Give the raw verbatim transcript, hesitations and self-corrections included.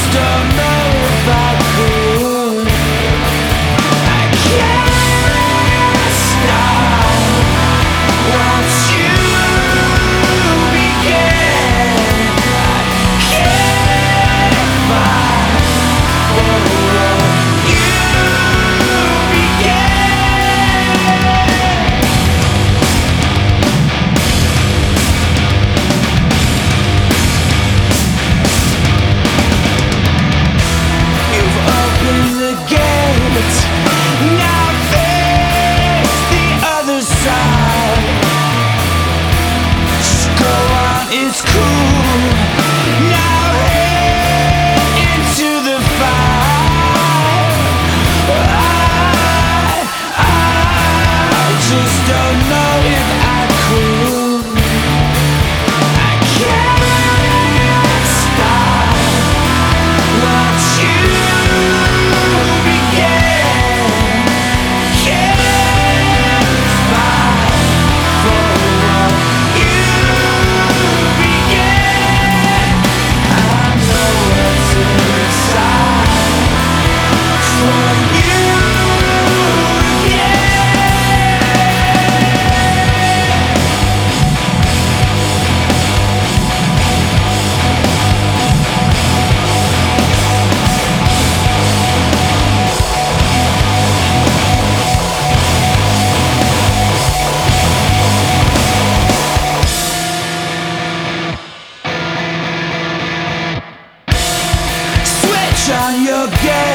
don't know if I could. I can't stop once you begin. I can't fight for what you began. You've opened the gate, now face the other side. Just go on, it's cool. Now head into the fire. I, I just don't know if I could. I can't stop what you began. Can't fight for what you began. I know what's inside for you again. Switch on your game.